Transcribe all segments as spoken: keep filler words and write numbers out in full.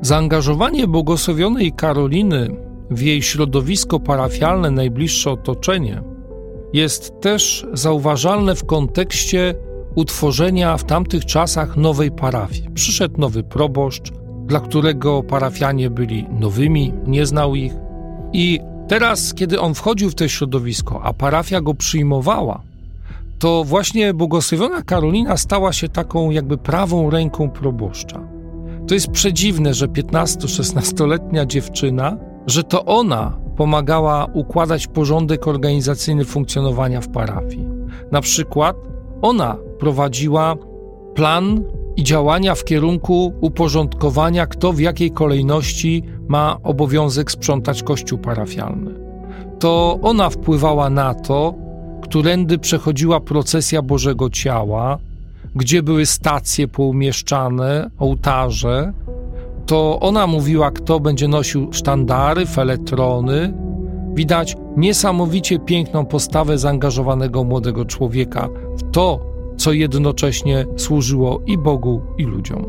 Zaangażowanie błogosławionej Karoliny w jej środowisko parafialne, najbliższe otoczenie, jest też zauważalne w kontekście utworzenia w tamtych czasach nowej parafii. Przyszedł nowy proboszcz, dla którego parafianie byli nowymi, nie znał ich. I teraz, kiedy on wchodził w to środowisko, a parafia go przyjmowała, to właśnie błogosławiona Karolina stała się taką jakby prawą ręką proboszcza. To jest przedziwne, że piętnasto-szesnastoletnia dziewczyna, że to ona pomagała układać porządek organizacyjny funkcjonowania w parafii. Na przykład ona prowadziła plan i działania w kierunku uporządkowania, kto w jakiej kolejności ma obowiązek sprzątać kościół parafialny. To ona wpływała na to, którędy przechodziła procesja Bożego Ciała, gdzie były stacje poumieszczane, ołtarze. To ona mówiła, kto będzie nosił sztandary, feletrony. Widać niesamowicie piękną postawę zaangażowanego młodego człowieka w to, co jednocześnie służyło i Bogu, i ludziom.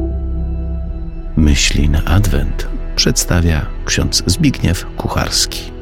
Myśli na Adwent przedstawia ksiądz Zbigniew Kucharski.